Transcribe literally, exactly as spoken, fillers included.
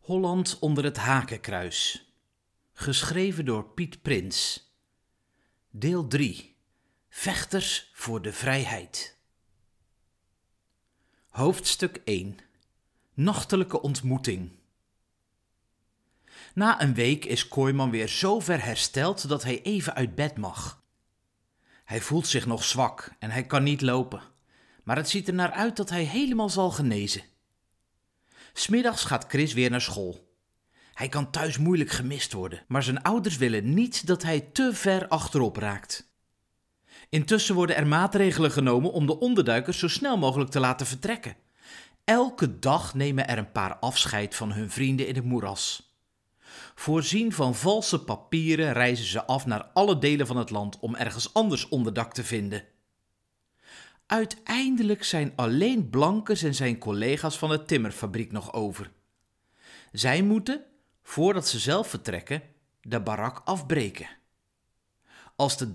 Holland onder het hakenkruis. Geschreven door Piet Prins. Deel drie. Vechters voor de vrijheid. Hoofdstuk één. Nachtelijke ontmoeting. Na een week is Kooiman weer zo ver hersteld dat hij even uit bed mag. Hij voelt zich nog zwak en hij kan niet lopen, maar het ziet er naar uit dat hij helemaal zal genezen. 'S Middags gaat Chris weer naar school. Hij kan thuis moeilijk gemist worden, maar zijn ouders willen niet dat hij te ver achterop raakt. Intussen worden er maatregelen genomen om de onderduikers zo snel mogelijk te laten vertrekken. Elke dag nemen er een paar afscheid van hun vrienden in het moeras. Voorzien van valse papieren reizen ze af naar alle delen van het land om ergens anders onderdak te vinden. Uiteindelijk zijn alleen Blankes en zijn collega's van de timmerfabriek nog over. Zij moeten, voordat ze zelf vertrekken, de barak afbreken. Als de